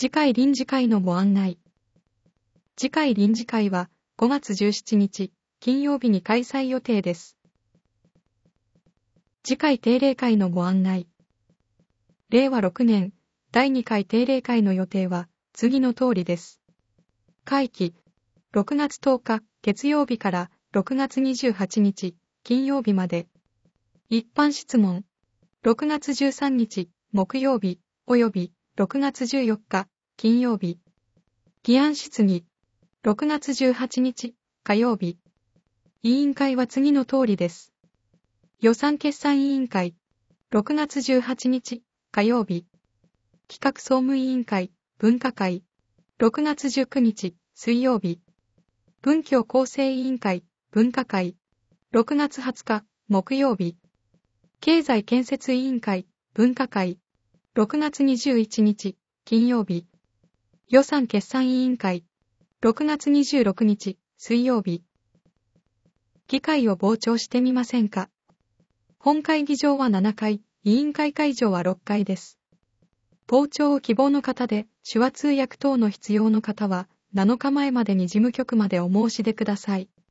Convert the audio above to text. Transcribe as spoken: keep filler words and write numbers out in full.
次回臨時会のご案内。次回臨時会はごがつじゅうしちにち金曜日に開催予定です。次回定例会のご案内。れいわろくねんだいにかい定例会の予定は次の通りです。会期、ろくがつとおか月曜日からろくがつにじゅうはちにち金曜日まで。一般質問、ろくがつじゅうさんにち木曜日及びろくがつじゅうよっか金曜日。議案質疑、ろくがつじゅうはちにち火曜日。委員会は次の通りです。予算決算委員会、ろくがつじゅうはちにち火曜日。企画総務委員会、分科会、ろくがつじゅうくにち水曜日。文教構成委員会、分科会、ろくがつはつか木曜日。経済建設委員会、分科会、ろくがつにじゅういちにち金曜日。予算決算委員会、ろくがつにじゅうろくにち水曜日。議会を傍聴してみませんか？本会議場はななかい、委員会会場はろっかいです。傍聴を希望の方で、手話通訳等の必要の方は、なのかまえまでに事務局までお申し出ください。